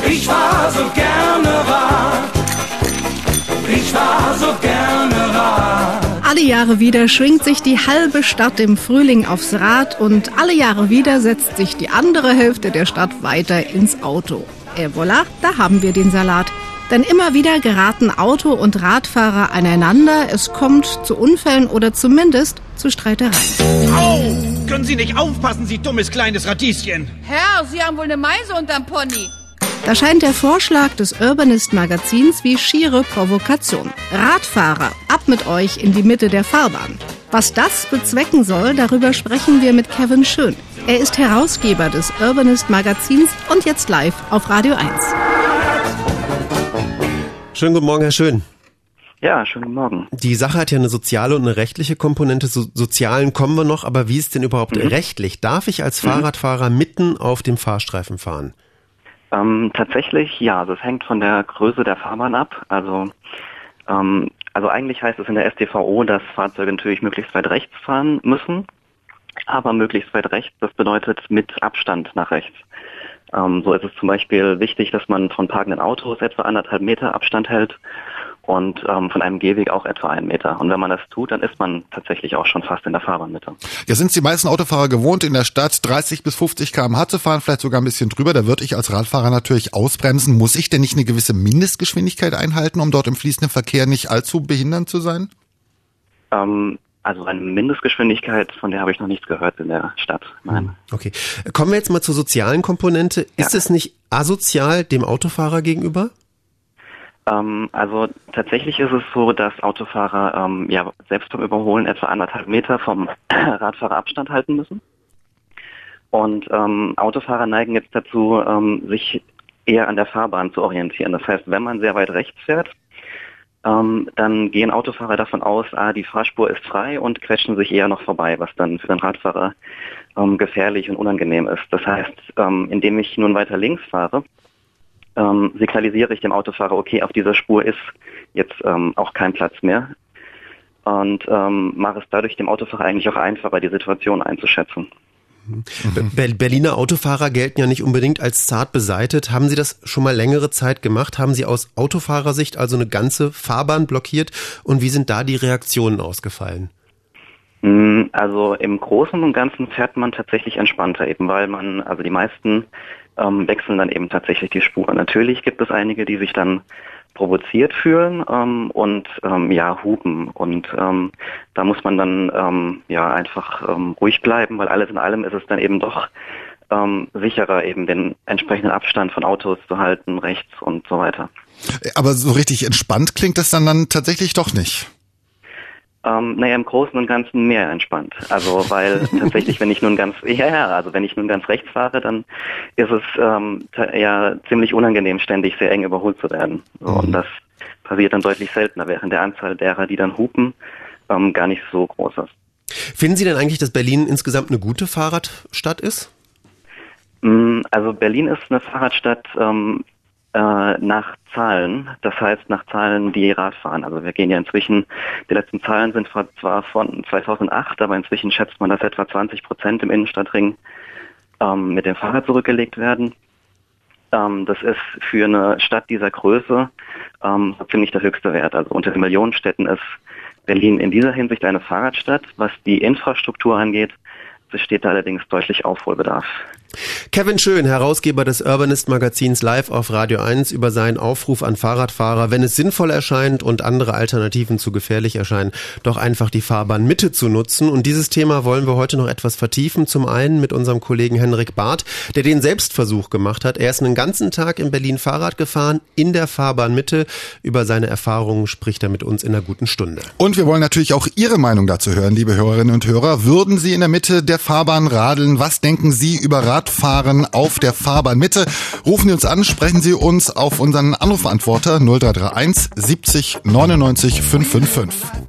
Ich fahr so gerne Rad. Ich fahr so gerne Rad. Alle Jahre wieder schwingt sich die halbe Stadt im Frühling aufs Rad und alle Jahre wieder setzt sich die andere Hälfte der Stadt weiter ins Auto. Voilà, da haben wir den Salat. Denn immer wieder geraten Auto- und Radfahrer aneinander. Es kommt zu Unfällen oder zumindest zu Streitereien. Au! Können Sie nicht aufpassen, Sie dummes kleines Radieschen? Herr, Sie haben wohl eine Meise unterm Pony. Da scheint der Vorschlag des Urbanist-Magazins wie schiere Provokation. Radfahrer, ab mit euch in die Mitte der Fahrbahn. Was das bezwecken soll, darüber sprechen wir mit Kevin Schön. Er ist Herausgeber des Urbanist-Magazins und jetzt live auf Radio 1. Schönen guten Morgen, Herr Schön. Ja, schönen guten Morgen. Die Sache hat ja eine soziale und eine rechtliche Komponente. Zu Sozialen kommen wir noch, aber wie ist denn überhaupt rechtlich? Darf ich als Fahrradfahrer mitten auf dem Fahrstreifen fahren? Tatsächlich ja, das hängt von der Größe der Fahrbahn ab. Also eigentlich heißt es in der StVO, dass Fahrzeuge natürlich möglichst weit rechts fahren müssen, aber möglichst weit rechts, das bedeutet mit Abstand nach rechts. So ist es zum Beispiel wichtig, dass man von parkenden Autos etwa 1,5 Meter Abstand hält und von einem Gehweg auch etwa 1 Meter. Und wenn man das tut, dann ist man tatsächlich auch schon fast in der Fahrbahnmitte. Ja, sind die meisten Autofahrer gewohnt, in der Stadt 30 bis 50 km/h zu fahren, vielleicht sogar ein bisschen drüber. Da würde ich als Radfahrer natürlich ausbremsen. Muss ich denn nicht eine gewisse Mindestgeschwindigkeit einhalten, um dort im fließenden Verkehr nicht allzu behindernd zu sein? Also eine Mindestgeschwindigkeit, von der habe ich noch nichts gehört in der Stadt. Nein. Okay. Kommen wir jetzt mal zur sozialen Komponente. Ist es nicht asozial dem Autofahrer gegenüber? Also tatsächlich ist es so, dass Autofahrer selbst beim Überholen etwa 1,5 Meter vom Radfahrer Abstand halten müssen. Und Autofahrer neigen jetzt dazu, sich eher an der Fahrbahn zu orientieren. Das heißt, wenn man sehr weit rechts fährt, dann gehen Autofahrer davon aus, die Fahrspur ist frei und quetschen sich eher noch vorbei, was dann für den Radfahrer gefährlich und unangenehm ist. Das heißt, indem ich nun weiter links fahre, signalisiere ich dem Autofahrer, okay, auf dieser Spur ist jetzt auch kein Platz mehr und mache es dadurch dem Autofahrer eigentlich auch einfacher, die Situation einzuschätzen. Berliner Autofahrer gelten ja nicht unbedingt als zart beseitet. Haben Sie das schon mal längere Zeit gemacht? Haben Sie aus Autofahrersicht also eine ganze Fahrbahn blockiert? Und wie sind da die Reaktionen ausgefallen? Also im Großen und Ganzen fährt man tatsächlich entspannter, eben weil die meisten wechseln dann eben tatsächlich die Spur. Natürlich gibt es einige, die sich dann provoziert fühlen und hupen. Und da muss man dann einfach ruhig bleiben, weil alles in allem ist es dann eben doch sicherer, eben den entsprechenden Abstand von Autos zu halten, rechts und so weiter. Aber so richtig entspannt klingt das dann tatsächlich doch nicht. Im Großen und Ganzen mehr entspannt. Also weil tatsächlich, wenn ich nun ganz rechts fahre, dann ist es ziemlich unangenehm, ständig sehr eng überholt zu werden. Und das passiert dann deutlich seltener, während der Anzahl derer, die dann hupen, gar nicht so groß ist. Finden Sie denn eigentlich, dass Berlin insgesamt eine gute Fahrradstadt ist? Also Berlin ist eine Fahrradstadt nach Zahlen, das heißt nach Zahlen, die Rad fahren. Also wir gehen ja inzwischen, die letzten Zahlen sind zwar von 2008, aber inzwischen schätzt man, dass etwa 20% im Innenstadtring mit dem Fahrrad zurückgelegt werden. Das ist für eine Stadt dieser Größe so ziemlich der höchste Wert. Also unter den Millionenstädten ist Berlin in dieser Hinsicht eine Fahrradstadt. Was die Infrastruktur angeht, besteht da allerdings deutlich Aufholbedarf. Kevin Schön, Herausgeber des Urbanist-Magazins, live auf Radio 1 über seinen Aufruf an Fahrradfahrer, wenn es sinnvoll erscheint und andere Alternativen zu gefährlich erscheinen, doch einfach die Fahrbahnmitte zu nutzen. Und dieses Thema wollen wir heute noch etwas vertiefen. Zum einen mit unserem Kollegen Henrik Barth, der den Selbstversuch gemacht hat. Er ist einen ganzen Tag in Berlin Fahrrad gefahren, in der Fahrbahnmitte. Über seine Erfahrungen spricht er mit uns in einer guten Stunde. Und wir wollen natürlich auch Ihre Meinung dazu hören, liebe Hörerinnen und Hörer. Würden Sie in der Mitte der Fahrbahn radeln? Was denken Sie über Radfahren auf der Fahrbahnmitte? Rufen Sie uns an, sprechen Sie uns auf unseren Anrufbeantworter 0331 70 99 555.